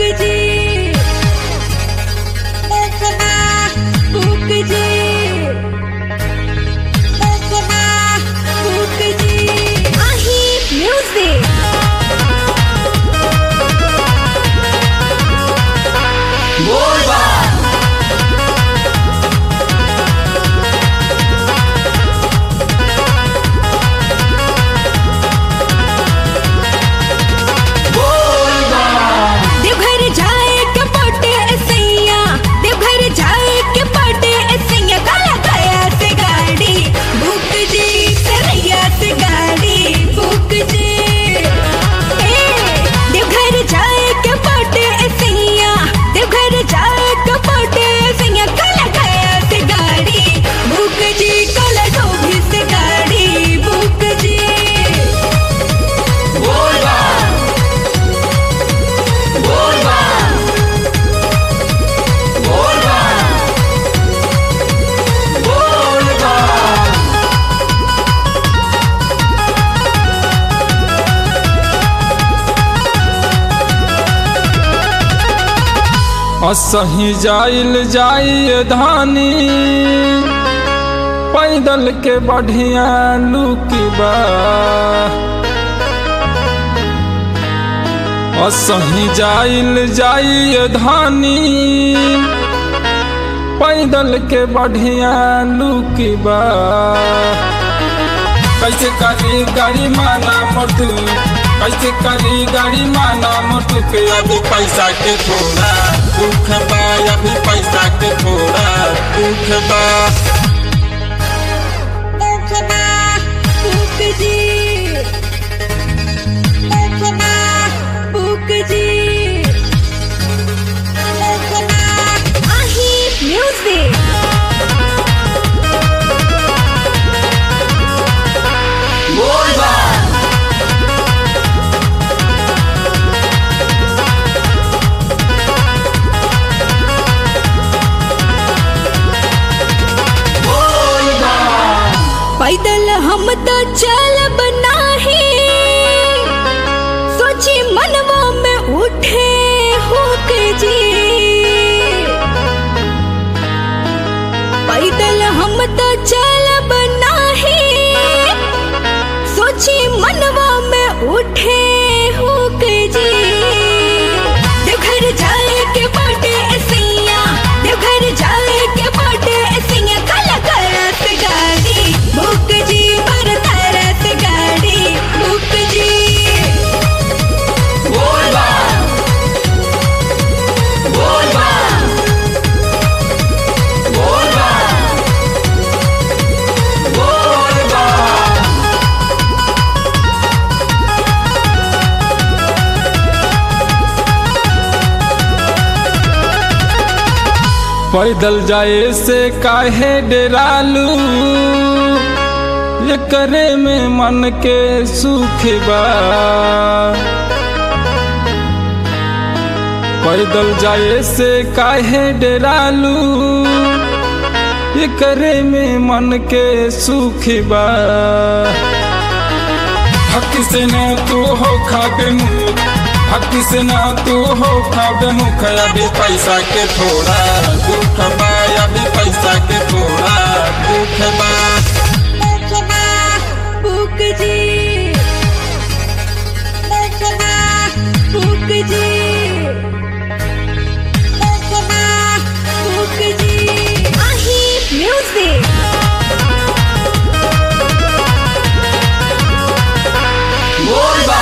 जी फूक जी फूक जी आही म्यूजिक असही जाइल जाइए धानी पैदल के बढ़िया लुकी बा असही जाइल जाइए धानी पैदल के बढ़िया लुकी बा कैसे करी गाड़ी माना मोटू कैसे करी गाड़ी माना मोटू के अभी पैसा के थोड़ा दुख बा अभी पैसा के थोड़ा दुख बा फूक जी फूक जी आही म्यूजिक पैदल हम तो चलब नाही सोची मनवा में उठे हुक जी पैदल हम तो चलब नाही सोची मनवा में उठे हुक जी देवघर जाए के बाटे सैया देवघर जाए के बाटे सैया काला करत गाड़ी भूक जी पर तरस गाड़ी भूक जी बोलबा बोलबा बोलबा बोलबा पैदल जाए से काहे डेरालू ये करे में मन के सुख बा पैदल जाए से काहे डेरालू ये करे में मन के सुख बा हक से न तू हो खाबे मुख हक से न तू हो खाबे मुख अभी पैसा के थोड़ा दुख बा अभी पैसा के थोड़ा दुख बा फूक जी फूक जी फूक जी आही म्यूजिक बोलबा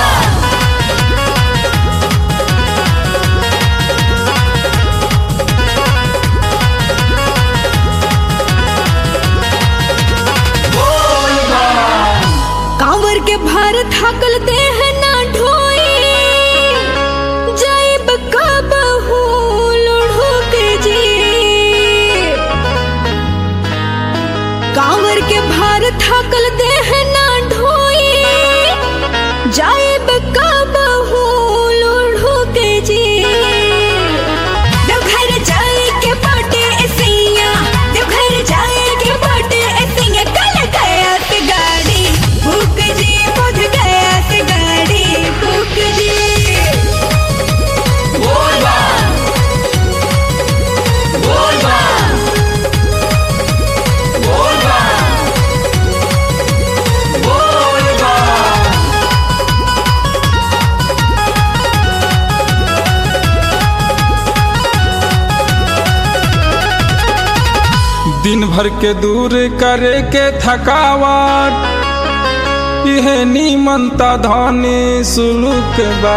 दिन भर के दूर करे के थकावट यह नीमनता धानी सुलूक बा।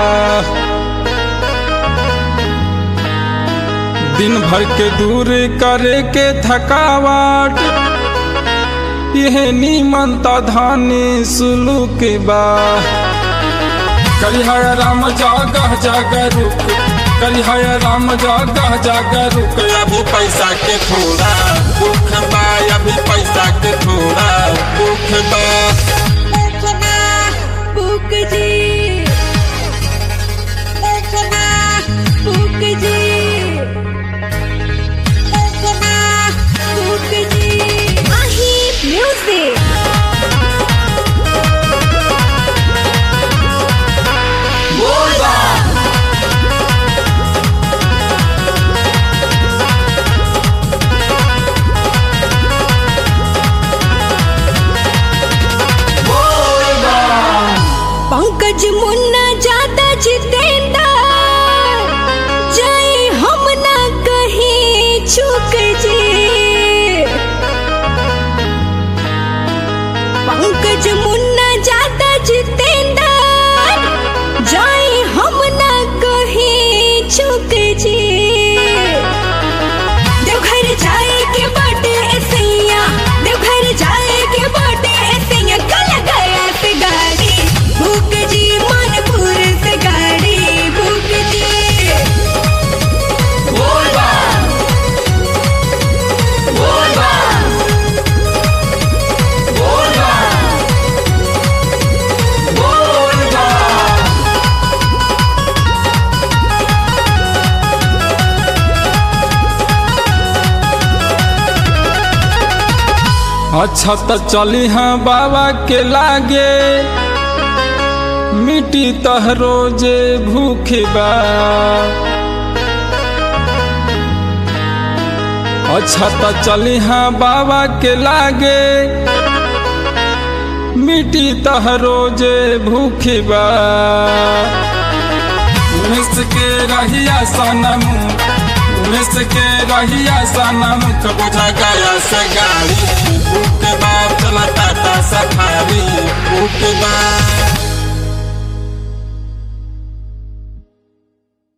दिन भर के दूर करे के थकावट यह नीमनता धानी सुलूक बा। करिहा राम जागह जागर रुक, करिहा राम जागह जागर रुक, अभी पैसा के थोड़ा दुख बा, अभी पैसा के थोड़ा दुख बा। बुक जी, बुक जी, बुक जी, माही म्यूजिक। पंकज मुन्ना ज्यादा जितेंद्र जय हम ना कहीं चूक जी। पंकज मुन्ना ज्यादा जितेंद्र जय हम ना कहीं चूक जी। देवघर जाए के बाटे सैया, देवघर जाए के बाटे सैया, कल गया से गाड़ी बुक जी, मनपुर से गाड़ी बुक जी। बोला बोला बोला बोला। अच्छा तो चली हाँ बाबा के लागे मिट्टी तह रोजे भूखे बा। अच्छा तो चली हाँ बाबा के लागे मिट्टी तह रोजे भूखे बा। मिस के रहिया सनम, मिस के रहिया सनम, बुझा गया से गाड़ी बुक बा, चला टाटा सफारी बुक बा।